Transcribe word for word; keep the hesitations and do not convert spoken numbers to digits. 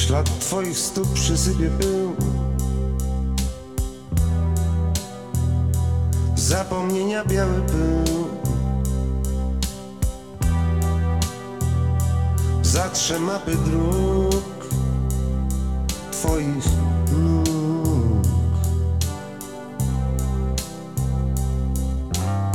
Ślad twoich stóp przysypie pył. Zapomnienia biały pył. Zatrze mapy dróg twoich nóg.